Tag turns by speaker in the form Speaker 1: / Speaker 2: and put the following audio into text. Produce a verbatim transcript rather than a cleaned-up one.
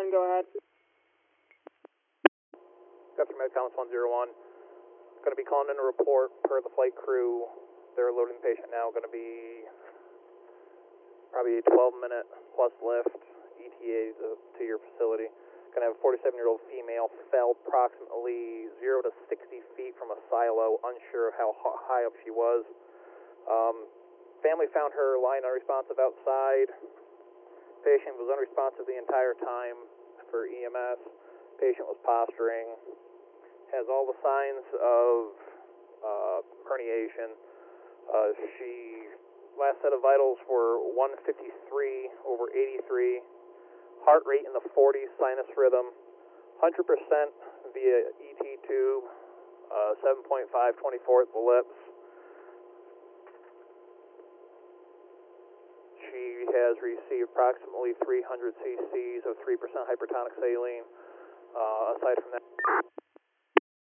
Speaker 1: one, go ahead.
Speaker 2: After Medcoms one zero one, going to be calling in a report per the flight crew. They're loading the patient now. Going to be probably a twelve minute plus lift E T A to, to your facility. Going to have a forty-seven year old female, fell approximately zero to sixty feet from a silo, unsure of how high up she was. Um, family found her lying unresponsive outside. Patient was unresponsive the entire time for E M S. Patient was posturing. Has all the signs of uh, herniation. Uh, she, last set of vitals were one fifty-three over eighty-three. Heart rate in the forties, sinus rhythm. one hundred percent via E T tube. Uh, seven point five, twenty-four at the lips. She has received approximately three hundred cc's of three percent hypertonic saline. Uh, aside from that...